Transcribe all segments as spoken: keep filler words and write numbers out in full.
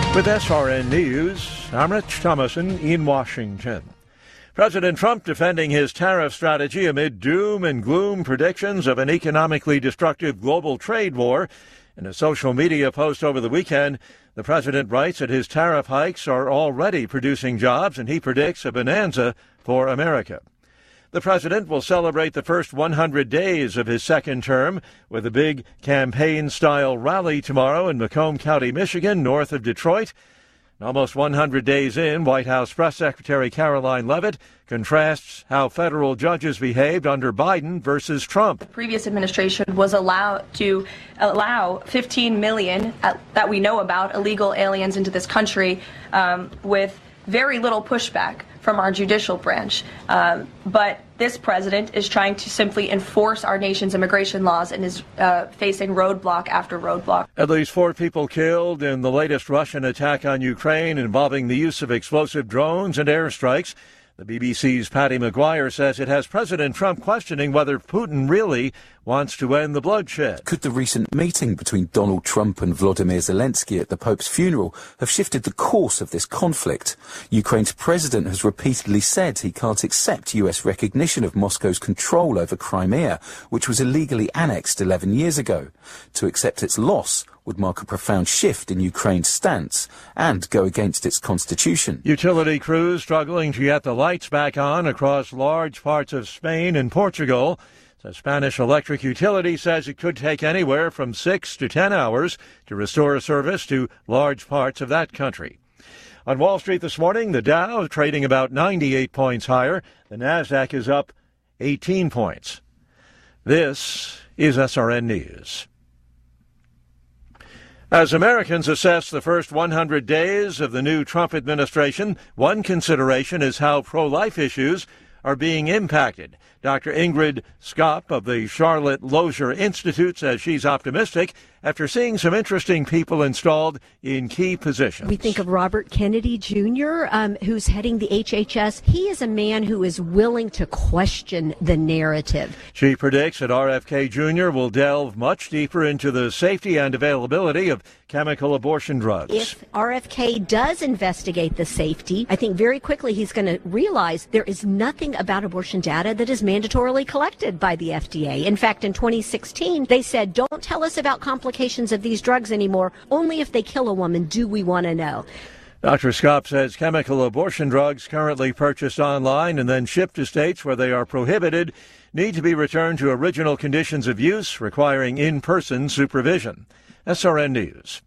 With S R N News, I'm Rich Thomason in Washington. President Trump defending his tariff strategy amid doom and gloom predictions of an economically destructive global trade war. In a social media post over the weekend, the president writes that his tariff hikes are already producing jobs, and he predicts a bonanza for America. The president will celebrate the first one hundred days of his second term with a big campaign-style rally tomorrow in Macomb County, Michigan, north of Detroit. Almost one hundred days in, White House Press Secretary Caroline Leavitt contrasts how federal judges behaved under Biden versus Trump. The previous administration was allowed to allow fifteen million, uh, that we know about, illegal aliens into this country um, with very little pushback from our judicial branch. Um, but this president is trying to simply enforce our nation's immigration laws and is uh, facing roadblock after roadblock. At least four people killed in the latest Russian attack on Ukraine involving the use of explosive drones and airstrikes. The B B C's Patty McGuire says it has President Trump questioning whether Putin really wants to end the bloodshed. Could the recent meeting between Donald Trump and Volodymyr Zelensky at the Pope's funeral have shifted the course of this conflict? Ukraine's president has repeatedly said he can't accept U S recognition of Moscow's control over Crimea, which was illegally annexed eleven years ago. To accept its loss would mark a profound shift in Ukraine's stance and go against its constitution. Utility crews struggling to get the lights back on across large parts of Spain and Portugal. The Spanish electric utility says it could take anywhere from six to ten hours to restore service to large parts of that country. On Wall Street this morning, the Dow trading about ninety-eight points higher. The Nasdaq is up eighteen points. This is S R N News. As Americans assess the first one hundred days of the new Trump administration, one consideration is how pro-life issues are being impacted. Doctor Ingrid Skopp of the Charlotte Lozier Institute says she's optimistic after seeing some interesting people installed in key positions. We think of Robert Kennedy Junior, um, who's heading the H H S. He is a man who is willing to question the narrative. She predicts that R F K Junior will delve much deeper into the safety and availability of chemical abortion drugs. If R F K does investigate the safety, I think very quickly he's going to realize there is nothing about abortion data that is mandatorily collected by the F D A. In fact, in twenty sixteen, they said, don't tell us about complications of these drugs anymore. Only if they kill a woman do we want to know. Doctor Skopp says chemical abortion drugs currently purchased online and then shipped to states where they are prohibited need to be returned to original conditions of use, requiring in-person supervision. S R N News.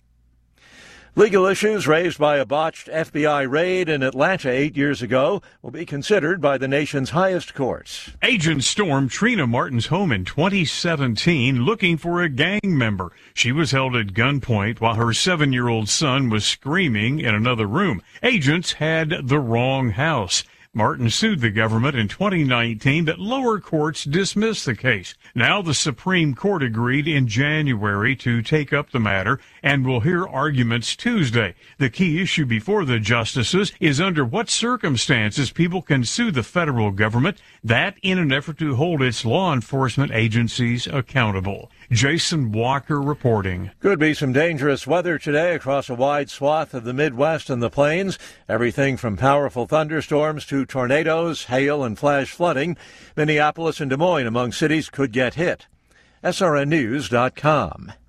Legal issues raised by a botched F B I raid in Atlanta eight years ago will be considered by the nation's highest courts. Agents stormed Trina Martin's home in twenty seventeen looking for a gang member. She was held at gunpoint while her seven-year-old son was screaming in another room. Agents had the wrong house. Martin sued the government in twenty nineteen, but lower courts dismissed the case. Now the Supreme Court agreed in January to take up the matter and will hear arguments Tuesday. The key issue before the justices is under what circumstances people can sue the federal government, that in an effort to hold its law enforcement agencies accountable. Jason Walker reporting. Could be some dangerous weather today across a wide swath of the Midwest and the plains. Everything from powerful thunderstorms to tornadoes, hail, and flash flooding. Minneapolis and Des Moines among cities could get hit. S R N News dot com.